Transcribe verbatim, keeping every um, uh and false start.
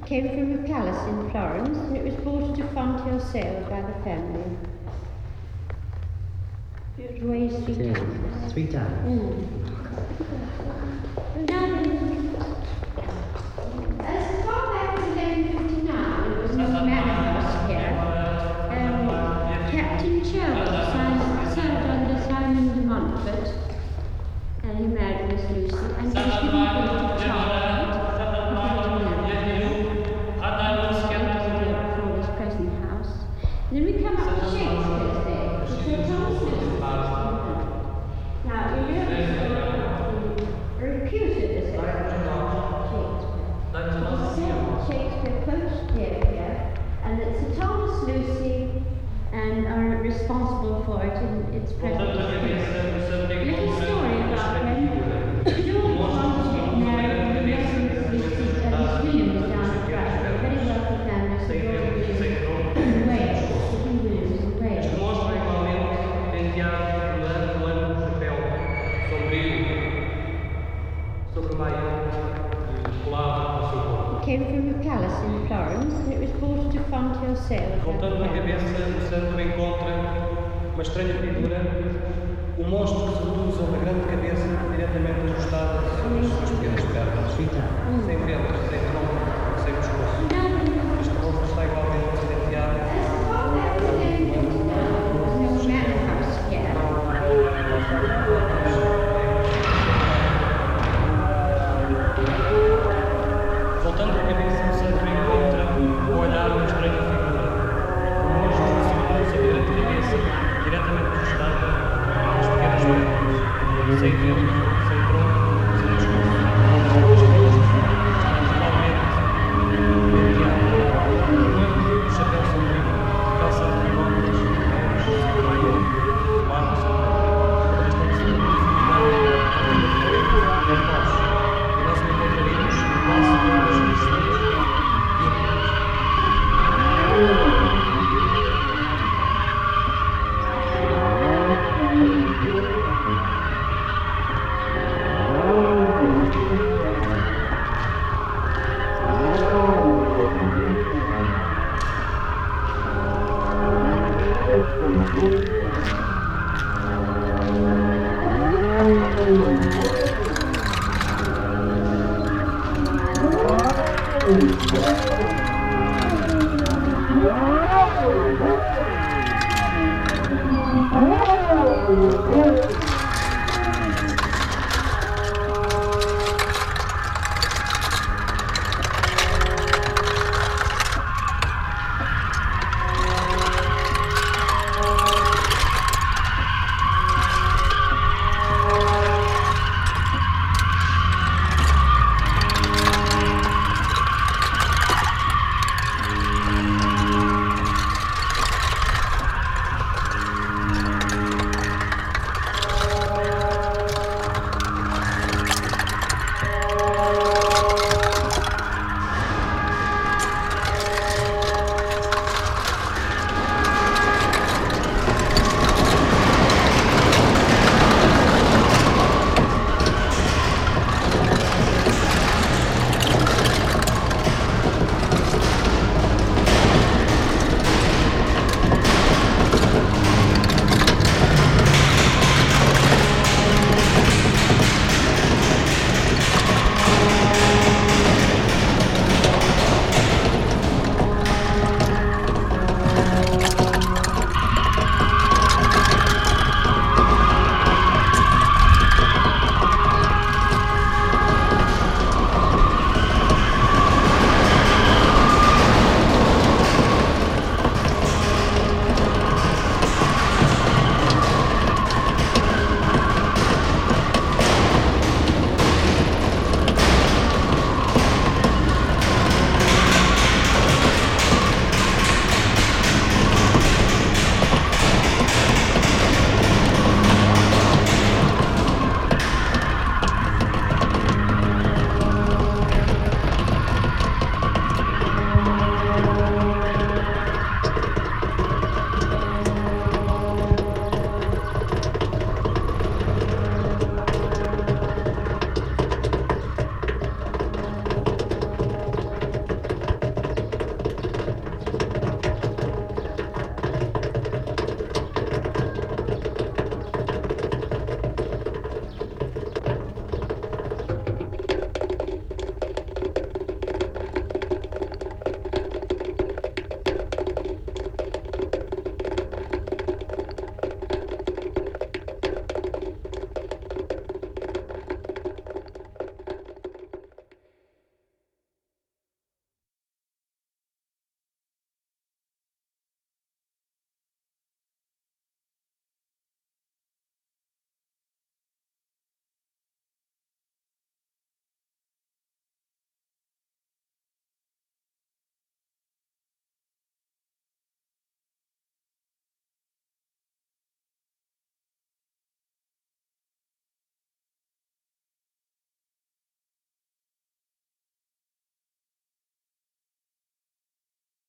came from a palace in Florence, and it was bought at a frontier sale by the family. It weighs three Two. tons. Three times. Mm. Now then, as far back as eleven fifty-nine, there was no manor house here. Um, Captain Sherwood signed, served under Simon de Montfort, and he married Miss Lucy, and he was given birth to Charlotte. For his present house. Then we come up to Shakespeare's day. Sir Thomas Lewis. Now, you know the recuser is Shakespeare. Shakespeare quotes here, and that Sir Thomas Lucy and are responsible for it in its present state. A little story about when George Washington married the Reverend Lucy and Miss Williams down at Brighton, a very wealthy family, Sir George Williams in Wales, Sir Williams in Wales. Mostra igualmente penteado de lã, lã no chapéu sombrio sobre uma ilha colado ao seu corpo. Came from a palace in Florence, and it was bought at a frontier sale. Voltando a cabeça, o santo encontra uma estranha figura, um monstro que seduz uma grande cabeça diretamente ajustada sobre as suas pequenas pernas. Sem ventre, sem tronco, sem pescoço. Este monstro está igualmente silenciado. Voltando a cabeça, o santo encontra o olhar uma estranha figura, um monstro que seduz a grande cabeça diretamente ajustada às pequenas pernas. Sem ventre, sem tronco, sem pescoço. As penas estão igualmente penteadas. O chapéu sombrio, calçado de botas, sem meia, barba sombria. Esta é a significativa da paz. E nós encontraríamos o passo dos cristãos e a Thank you.